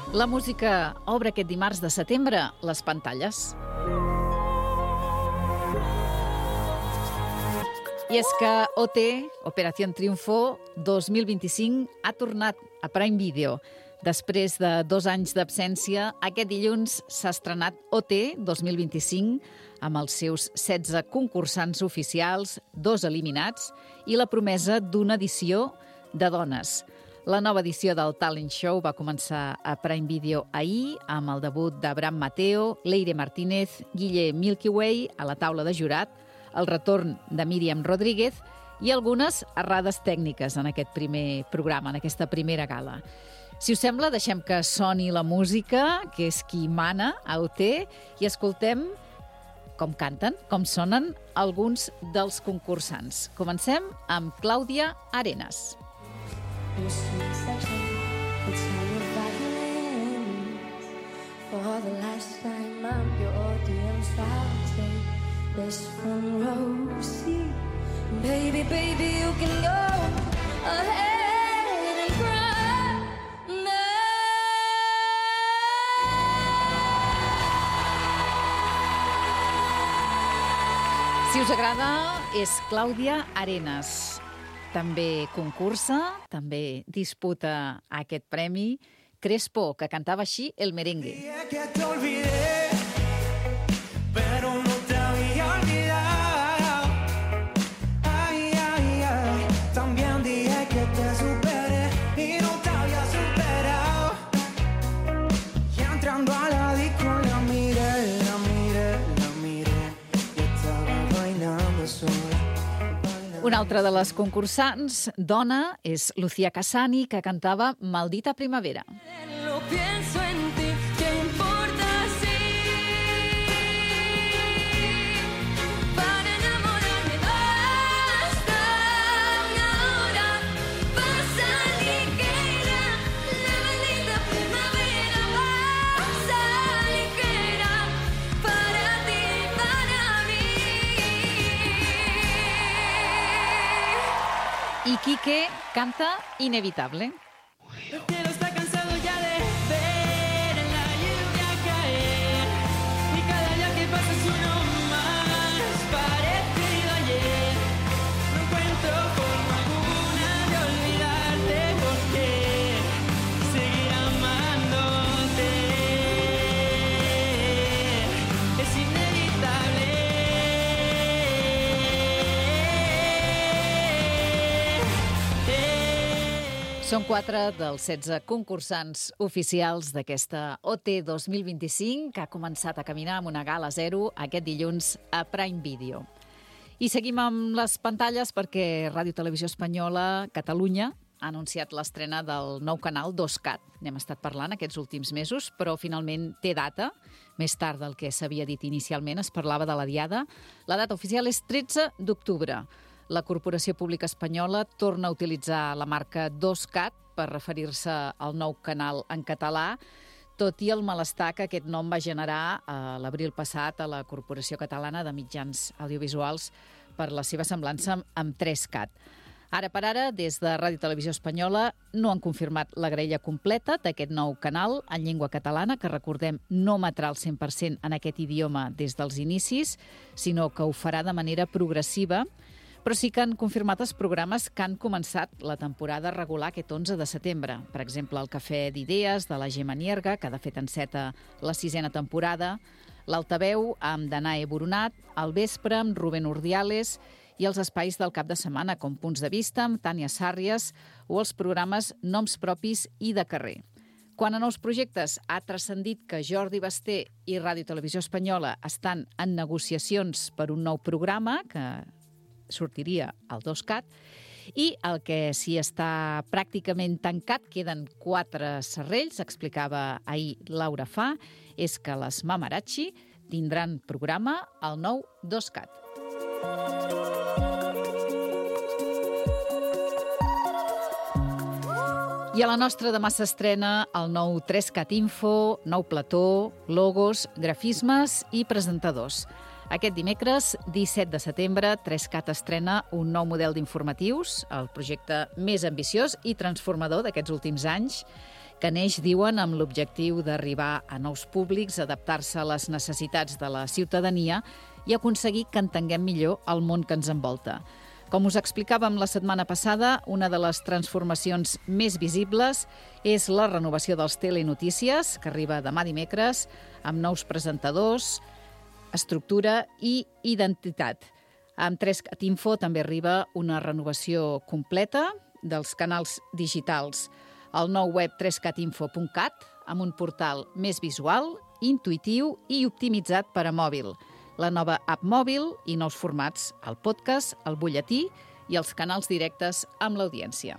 La música obre aquest dimarts de setembre les pantalles. I és que OT, Operación Triunfo 2025, ha tornat a Prime Video. Després de 2 anys d'absència, aquest dilluns s'ha estrenat OT 2025 amb els seus 16 concursants oficials, 2 eliminats i la promesa d'una edició de dones. La nova edició del Talent Show va començar a Prime Video ahir amb el debut d'Abraham Mateo, Leire Martínez, Guille Milky Way a la taula de jurat, el retorn de Míriam Rodríguez i algunes errades tècniques en aquest primer programa, en aquesta primera gala. Si us sembla, deixem que soni la música, que és qui mana a OT, i escoltem com canten, com sonen alguns dels concursants. Comencem amb Clàudia Arenas. Your sweet section, it's how your violins. For the last time, I'm your audience. I'll take this front row seat. Baby, baby, you can go ahead and cry now. Si us agrada, és Clàudia Arenas. També concursa, també disputa aquest premi Crespo, que cantava així el merengue. Que te olvidé, pero no te había olvidado. Ay, ay, ay. También dije que te superé y no te había superado. Y entrando a la disco la miré y estaba bailando sola. Una altra de les concursants, dona, és Lucía Casani, que cantava Maldita Primavera. Lo pienso en ti, ¿qué importa si para enamorarme basta una hora? Pasa ligera, la maldita primavera pasa ligera para ti, para mí. I Quique canta Inevitable. El cielo está cansado ya de ver la lluvia caer y cada día que pasa es uno más parecido a ayer. No encuentro forma alguna de olvidarte porque seguir amándote es inevitable. Són 4 dels 16 concursants oficials d'aquesta OT 2025 que ha començat a caminar amb una gala 0 aquest dilluns a Prime Video. I seguim amb les pantalles perquè Ràdio Televisió Espanyola Catalunya ha anunciat l'estrena del nou canal 2Cat. N'hem estat parlant aquests últims mesos, però finalment té data. Més tard del que s'havia dit inicialment, es parlava de la diada. La data oficial és 13 d'octubre. La Corporació Pública Espanyola torna a utilitzar la marca 2Cat per referir-se al nou canal en català, tot i el malestar que aquest nom va generar l'abril passat a la Corporació Catalana de Mitjans Audiovisuals per la seva semblança amb 3Cat. Ara per ara, des de Ràdio Televisió Espanyola no han confirmat la graella completa d'aquest nou canal en llengua catalana, que recordem no emetrà al 100% en aquest idioma des dels inicis, sinó que ho farà de manera progressiva, però sí que han confirmat els programes que han començat la temporada regular aquest 11 de setembre. Per exemple, el Cafè d'Idees de la Gemma Nierga, que de fet enceta la 6a temporada, l'Altaveu amb Danae Boronat, al vespre amb Rubén Urdiales i els espais del cap de setmana, com Punts de Vista amb Tània Sàrries o els programes Noms Propis i de Carrer. Quant a nous projectes, ha transcendit que Jordi Basté i Ràdio Televisió Espanyola estan en negociacions per un nou programa que sortiria al 2Cat, i el que sí està pràcticament tancat, queden 4 serrells, explicava ahir Laura Fa, és que les Mamarazzi tindran programa al nou 2Cat. I a la nostra demà s'estrena el nou 3Cat Info, nou plató, logos, grafismes i presentadors. Aquest dimecres, 17 de setembre, 3Cat estrena un nou model d'informatius, el projecte més ambiciós i transformador d'aquests últims anys, que neix, diuen, amb l'objectiu d'arribar a nous públics, adaptar-se a les necessitats de la ciutadania i aconseguir que entenguem millor el món que ens envolta. Com us explicàvem la setmana passada, una de les transformacions més visibles és la renovació dels telenotícies, que arriba demà dimecres, amb nous presentadors, estructura i identitat. Amb 3cat Info també arriba una renovació completa dels canals digitals. El nou web 3catinfo.cat, amb un portal més visual, intuïtiu i optimitzat per a mòbil. La nova app mòbil i nous formats, el podcast, el butlletí i els canals directes amb l'audiència.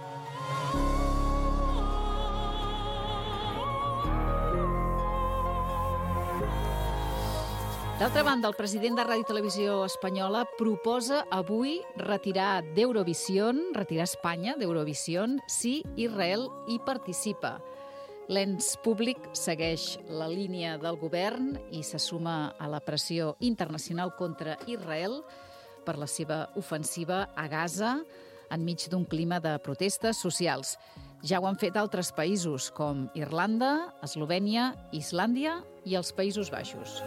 D'altra banda, el president de Ràdio i Televisió Espanyola proposa avui retirar Espanya d'Eurovision si Israel hi participa. L'ens públic segueix la línia del govern i se suma a la pressió internacional contra Israel per la seva ofensiva a Gaza enmig d'un clima de protestes socials. Ja ho han fet altres països com Irlanda, Eslovènia, Islàndia i els Països Baixos.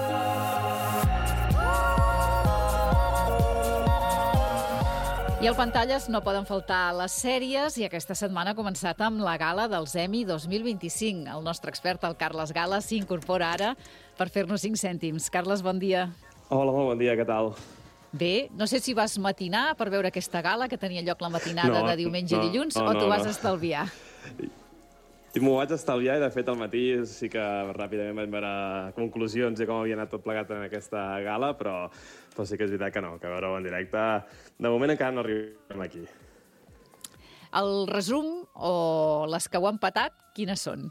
I al Pantalles no poden faltar les sèries i aquesta setmana ha començat amb la gala dels Emmy 2025. El nostre expert, el Carles Gala, s'incorpora ara per fer-nos 5 cèntims. Carles, bon dia. Hola, molt bon dia, què tal? Bé, no sé si vas matinar per veure aquesta gala, que tenia lloc la matinada de diumenge i dilluns, o t'ho vas estalviar? I m'ho vaig estalviar i, de fet, al matí sí que ràpidament vaig veure conclusions de com havia anat tot plegat en aquesta gala, però sí que és veritat que no, que veure-ho en directe, de moment encara no arribem aquí. El resum o les que ho han patat, quines són?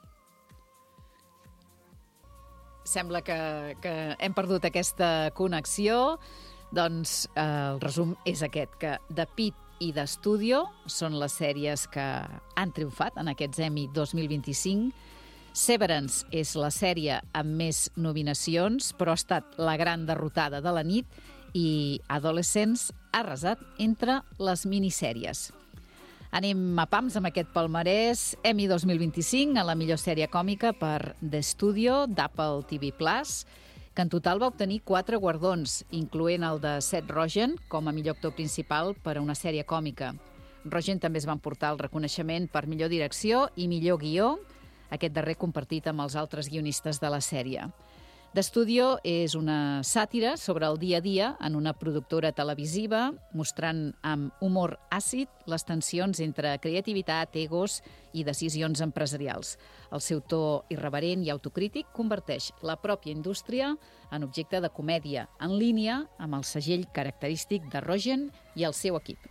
Sembla que hem perdut aquesta connexió. Doncs el resum és aquest, que The Pitt i The Studio són les sèries que han triomfat en aquests Emmy 2025. Severance és la sèrie amb més nominacions, però ha estat la gran derrotada de la nit, i Adolescents ha arrasat entre les minissèries. Anem a pams amb aquest palmarès. Emmy 2025 a la millor sèrie còmica per The Studio d'Apple TV+, que en total va obtenir 4 guardons, incloent el de Seth Rogen com a millor actor principal per a una sèrie còmica. Rogen també es va emportar el reconeixement per millor direcció i millor guió, aquest darrer compartit amb els altres guionistes de la sèrie. The Studio és una sàtira sobre el dia a dia en una productora televisiva, mostrant amb humor àcid les tensions entre creativitat, egos i decisions empresarials. El seu to irreverent i autocrític converteix la pròpia indústria en objecte de comèdia, en línia amb el segell característic de Rogen i el seu equip.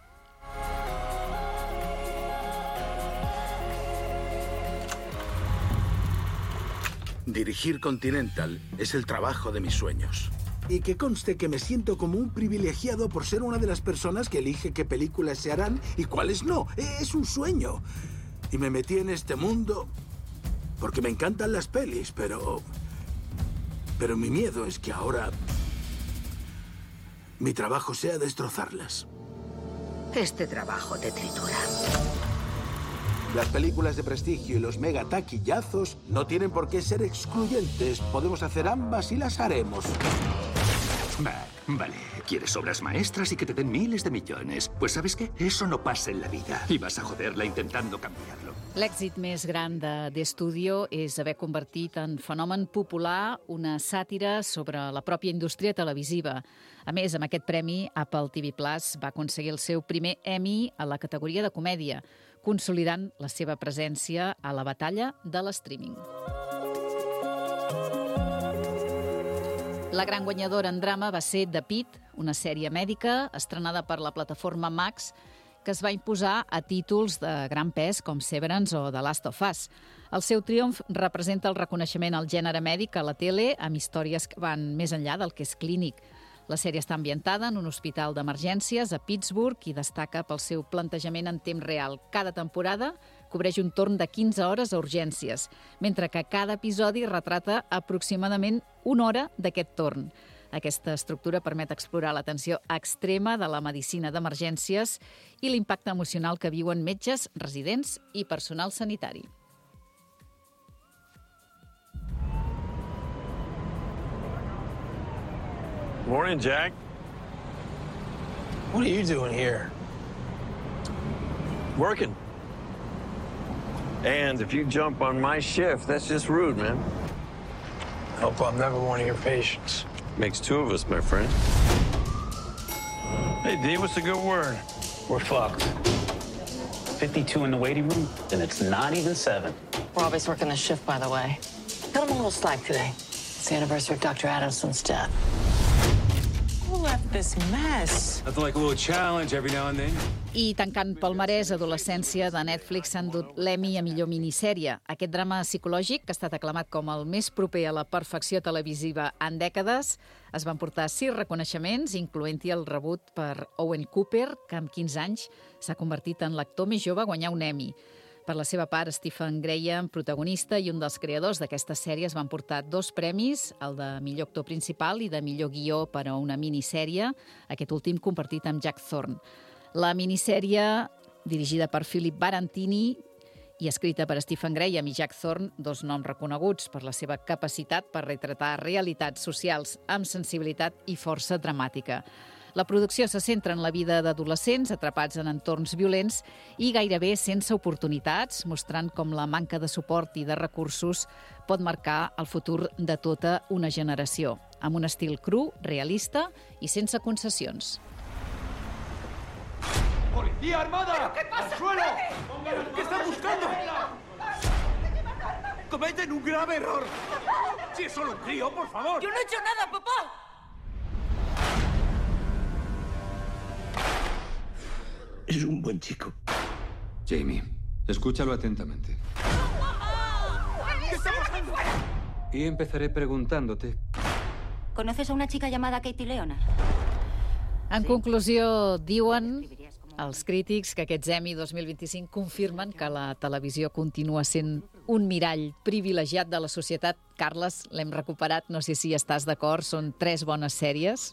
Dirigir Continental es el trabajo de mis sueños. Y que conste que me siento como un privilegiado por ser una de las personas que elige qué películas se harán y cuáles no. Es un sueño. Y me metí en este mundo porque me encantan las pelis, pero mi miedo es que ahora mi trabajo sea destrozarlas. Este trabajo te tritura. Las películas de prestigio y los mega taquillazos no tienen por qué ser excluyentes. Podemos hacer ambas y las haremos. Vale, quieres obras maestras y que te den miles de millones. Pues ¿sabes qué? Eso no pasa en la vida. Y vas a joderla intentando cambiarlo. L'èxit més gran de The Studio és haver convertit en fenomen popular una sàtira sobre la pròpia indústria televisiva. A més, amb aquest premi, Apple TV+ va aconseguir el seu primer Emmy a la categoria de comèdia, consolidant la seva presència a la batalla de l'streaming. La gran guanyadora en drama va ser The Pitt, una sèrie mèdica estrenada per la plataforma Max, que es va imposar a títols de gran pes com Severance o The Last of Us. El seu triomf representa el reconeixement al gènere mèdic a la tele amb històries que van més enllà del que és clínic. La sèrie està ambientada en un hospital d'emergències a Pittsburgh i destaca pel seu plantejament en temps real. Cada temporada cobreix un torn de 15 hores a urgències, mentre que cada episodi retrata aproximadament una hora d'aquest torn. Aquesta estructura permet explorar la tensió extrema de la medicina d'emergències i l'impacte emocional que viuen metges, residents i personal sanitari. Morning, Jack. What are you doing here? Working. And if you jump on my shift, that's just rude, man. Hope I'm never one of your patients. Makes two of us, my friend. Hey, D, what's a good word? We're fucked. 52 in the waiting room, and it's not even 7. Robbie's working the shift, by the way. Cut him a little slack today. It's the anniversary of Dr. Adamson's death. Who left this mess? Nothing like a little challenge every now and then. I tancant palmarès, Adolescència de Netflix s'ha endut l'Emmy a millor minissèrie. Aquest drama psicològic, que ha estat aclamat com el més proper a la perfecció televisiva en dècades, es van portar 6 reconeixements, incloent-hi el rebut per Owen Cooper, que amb 15 anys s'ha convertit en l'actor més jove a guanyar un Emmy. Per la seva part, Stephen Graham, protagonista i un dels creadors d'aquesta sèrie, es van portar 2 premis, el de millor actor principal i de millor guió per a una minissèrie, aquest últim compartit amb Jack Thorne. La minissèrie, dirigida per Philip Barantini i escrita per Stephen Graham i Jack Thorne, 2 noms reconeguts per la seva capacitat per retratar realitats socials amb sensibilitat i força dramàtica. La producció se centra en la vida d'adolescents atrapats en entorns violents i gairebé sense oportunitats, mostrant com la manca de suport i de recursos pot marcar el futur de tota una generació, amb un estil cru, realista i sense concessions. ¡Policía armada! ¿Pero qué pasa? ¡Al suelo! ¿Qué están buscando? ¡Cometen un grave error! ¡Si es solo un crío, por favor! ¡Yo no he hecho nada, papá! Es un buen chico. Jamie, escúchalo atentamente. ¿Qué está pasando? Y empezaré preguntándote. ¿Conoces a una chica llamada Katie Leonard? En conclusió, diuen els crítics que aquests Emmy 2025 confirmen que la televisió continua sent un mirall privilegiat de la societat. Carles, l'hem recuperat, no sé si estàs d'acord, són 3 bones sèries.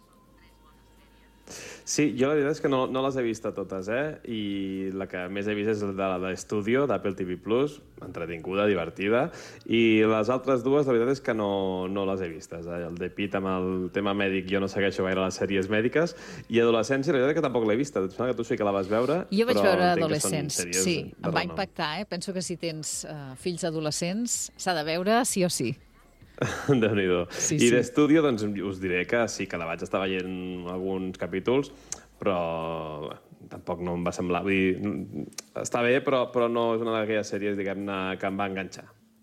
Sí, jo la veritat és que no les he vist totes, i la que més he vist és la de l'Estudio, d'Apple TV+, entretinguda, divertida, i les altres 2, la veritat és que no les he vistes. El de Pitt amb el tema mèdic, jo no segueixo gaire les sèries mèdiques, i Adolescència, la veritat és que tampoc l'he vista. Em sembla que tu sí que la vas veure, jo vaig veure entenc que són Adolescents, sèries sí, de em va renom. impactar, penso que si tens fills adolescents s'ha de veure sí o sí. Déu-n'hi-do. Sí, I sí. d'Estudio, doncs, us diré que sí que la vaig estar veient alguns capítols, però tampoc no em va semblar... Vull dir, està bé, però no és una d'aquelles sèries, diguem-ne, que em va enganxar.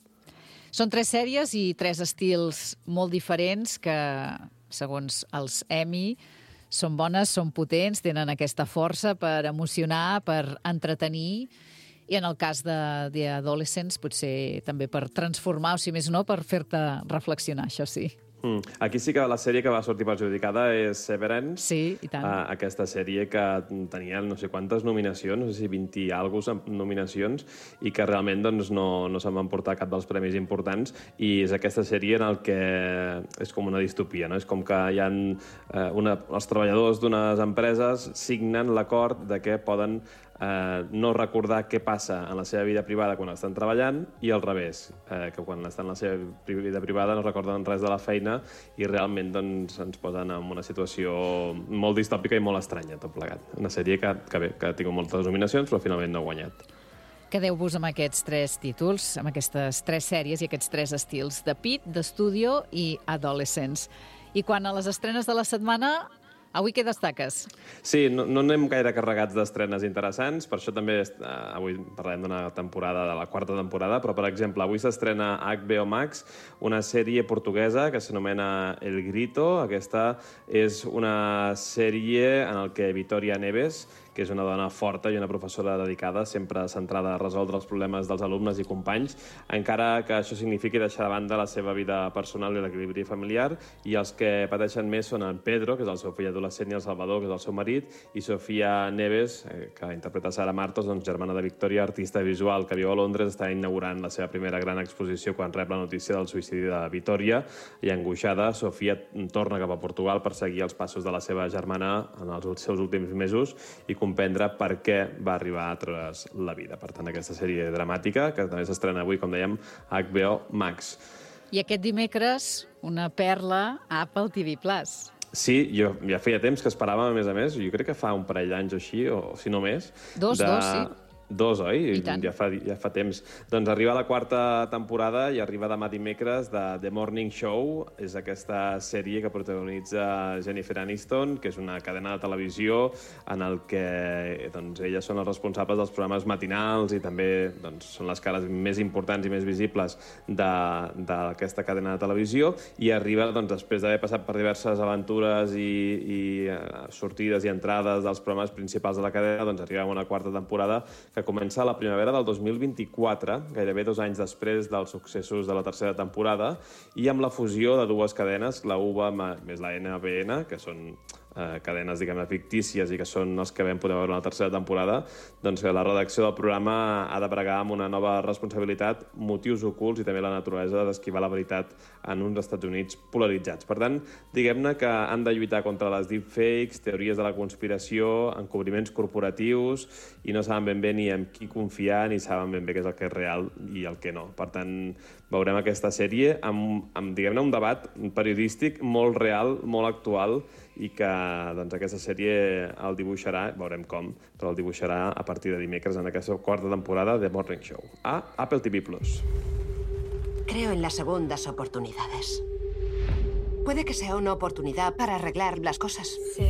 Són 3 sèries i 3 estils molt diferents que, segons els Emmy, són bones, són potents, tenen aquesta força per emocionar, per entretenir, i en el cas de Adolescents potser també per transformar, o si més no, per fer-te reflexionar, això sí. Aquí sí que la sèrie que va sortir perjudicada és Severance. Sí, i tant. Aquesta sèrie que tenia no sé quantes nominacions, no sé si 20 i alguna nominacions, i que realment doncs, no se'n van portar cap dels premis importants, i és aquesta sèrie en el que és com una distopia, no? És com que hi ha els treballadors d'unes empreses signen l'acord de que poden no recordar què passa en la seva vida privada quan estan treballant, i al revés, que quan estan en la seva vida privada no recorden res de la feina i realment doncs, ens posen en una situació molt distòpica i molt estranya, tot plegat. Una sèrie que ha tingut moltes nominacions però finalment no ha guanyat. Quedeu-vos amb aquests 3 títols, amb aquestes 3 sèries i aquests 3 estils, de Pitt, d'Estudio i Adolescents. I quan a les estrenes de la setmana... Avui què destaques? Sí, no anem gaire carregats d'estrenes interessants, per això també avui parlem d'una temporada, de la 4ª temporada, però, per exemple, avui s'estrena HBO Max, una sèrie portuguesa que s'anomena El Grito. Aquesta és una sèrie en què Vitória Neves, que és una dona forta i una professora dedicada, sempre centrada a resoldre els problemes dels alumnes i companys, encara que això signifiqui deixar de banda la seva vida personal i l'equilibri familiar, i els que pateixen més són en Pedro, que és el seu fill adolescent, i el Salvador, que és el seu marit, i Sofia Neves, que interpreta Sara Martos, doncs, germana de Victòria, artista visual que viu a Londres, està inaugurant la seva primera gran exposició quan rep la notícia del suïcidi de Victòria, i angoixada, Sofia torna cap a Portugal per seguir els passos de la seva germana en els seus últims mesos i comprendre per què va arribar a treure's la vida. Per tant, aquesta sèrie dramàtica, que també s'estrena avui, com dèiem, a HBO Max. I aquest dimecres, una perla a Apple TV+. Sí, jo ja feia temps que esperàvem, a més, jo crec que fa un parell d'anys o així, o si no més. Dos, sí. Dos, oi? I tant. Ja fa temps. Doncs arriba la quarta temporada i arriba demà dimecres de The Morning Show. És aquesta sèrie que protagonitza Jennifer Aniston, que és una cadena de televisió en el que elles són els responsables dels programes matinals i també són les cares més importants i més visibles d'aquesta cadena de televisió, i arriba després d'haver passat per diverses aventures i sortides i entrades dels programes principals de la cadena, arriba a una quarta temporada que comença a la primavera del 2024, gairebé 2 anys després dels successos de la tercera temporada, i amb la fusió de dues cadenes, la UBA més la NBN, que són cadenes, diguem-ne, fictícies i que són els que vam poder veure en la tercera temporada, doncs que la redacció del programa ha de bregar amb una nova responsabilitat, motius ocults i també la naturalesa d'esquivar la veritat en uns Estats Units polaritzats. Per tant, diguem-ne que han de lluitar contra les deepfakes, teories de la conspiració, encobriments corporatius, i no saben ben bé ni en qui confiar ni saben ben bé què és el que és real i el que no. Per tant, veurem aquesta sèrie amb diguem-ne, un debat periodístic molt real, molt actual, i que aquesta sèrie el dibuixarà, veurem com, però el dibuixarà a partir de dimecres en aquesta quarta temporada de Morning Show a Apple TV+. Creo en las segundas oportunidades. Puede que sea una oportunidad para arreglar las cosas.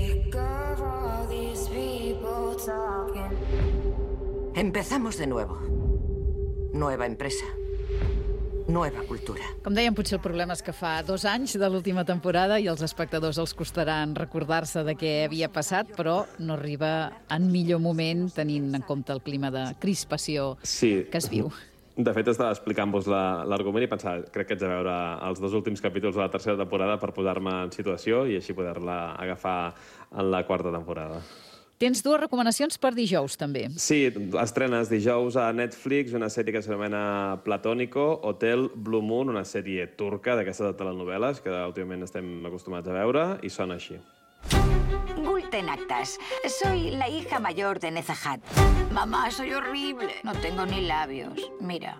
Empezamos de nuevo. Nueva empresa. Nueva cultura. Com dèiem, potser el problema és que fa 2 anys de l'última temporada i als espectadors els costaran recordar-se de què havia passat, però no arriba en millor moment tenint en compte el clima de crispació que es viu. De fet, estava explicant-vos l'argument i pensava, crec que haig de veure els 2 últims capítols de la tercera temporada per posar-me en situació i així poder-la agafar en la quarta temporada. Tens 2 recomanacions per dijous, també. Sí, estrenes dijous a Netflix una sèrie que s'anomena Platónico, Hotel Blue Moon, una sèrie turca d'aquestes de telenovel·les que últimament estem acostumats a veure, i sona així. Gulten Actas. Soy la hija mayor de Nezahat. Mamá, soy horrible. No tengo ni labios. Mira.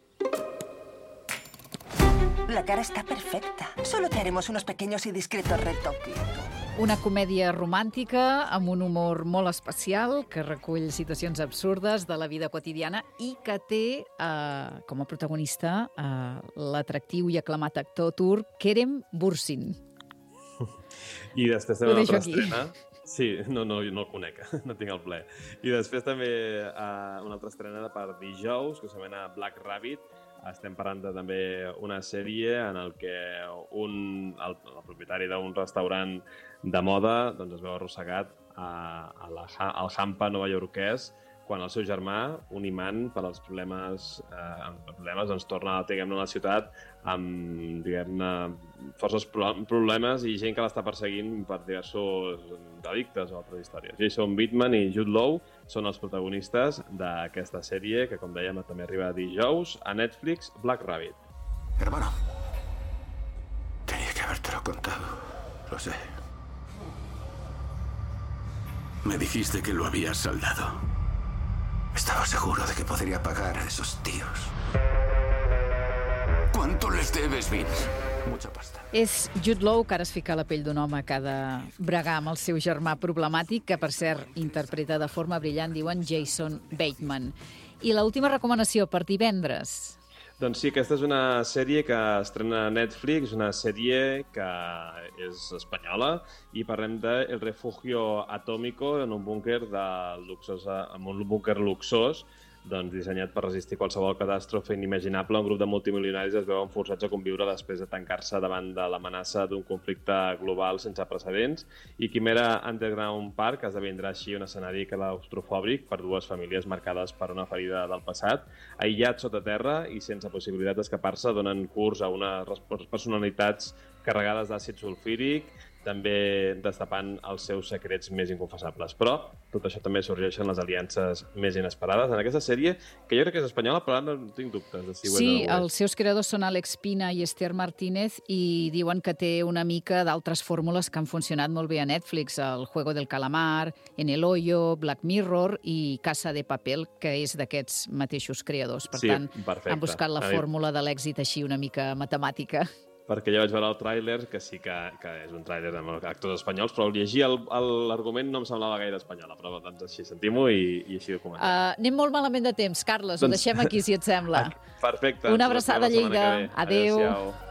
La cara está perfecta. Solo te haremos unos pequeños y discretos retoques. Una comèdia romàntica amb un humor molt especial que recull situacions absurdes de la vida quotidiana i que té com a protagonista l'atractiu i aclamat actor turc Kerem Bürsin. I després també una altra estrena. Sí, no el conec, no tinc el ple. I després també una altra estrena per dijous que s'anomena Black Rabbit. Estem parlant de també una sèrie en el que el propietari d'un restaurant de moda es veu arrossegat al Hampa novaiorquès quan el seu germà, un imant per als problemes, torna a la ciutat amb, forces problemes i gent que l'està perseguint per diversos delictes o altres històries. Jason Bateman i Jude Law són els protagonistes d'aquesta sèrie que, com dèiem, també arriba dijous a Netflix, Black Rabbit. Hermano, tenía que habértelo contado, lo sé. Me dijiste que lo habías saldado. Estaba seguro de que podría pagar a esos tíos. ¿Cuánto les debes, Vince? Mucha pasta. És Jude Law, que ara es fica a la pell d'un home que ha de bregar amb el seu germà problemàtic, que, per cert, interpreta de forma brillant, diuen Jason Bateman. I l'última recomanació per divendres. Doncs sí, aquesta és una sèrie que estrena a Netflix, una sèrie que és espanyola, i parlem de El refugio atómico en un búnquer luxós, dissenyat per resistir qualsevol catàstrofe inimaginable. Un grup de multimilionaris es veuen forçats a conviure després de tancar-se davant de l'amenaça d'un conflicte global sense precedents, i Quimera Underground Park esdevindrà així un escenari claustrofòbic per 2 famílies marcades per una ferida del passat. Aïllats sota terra i sense possibilitat d'escapar-se, donen curs a unes personalitats carregades d'àcid sulfíric, també destapant els seus secrets més inconfessables. Però tot això també sorgeixen les aliances més inesperades en aquesta sèrie, que jo crec que és espanyola, però no tinc dubtes de si ho és o no. Sí, els seus creadors són Àlex Pina i Esther Martínez i diuen que té una mica d'altres fórmules que han funcionat molt bé a Netflix, el Juego del Calamar, En el Hoyo, Black Mirror i Casa de Papel, que és d'aquests mateixos creadors. Per tant, han buscat la fórmula de l'èxit així una mica matemàtica. perquè ja vaig veure el tràiler, que sí que és un tràiler amb actors espanyols, però al llegir l'argument no em semblava gaire espanyola, però doncs així sentim-ho i així ho comentem. Anem molt malament de temps, Carles, ho deixem aquí, si et sembla. Perfecte. Una abraçada a Lleida. Adéu. Adéu-siau.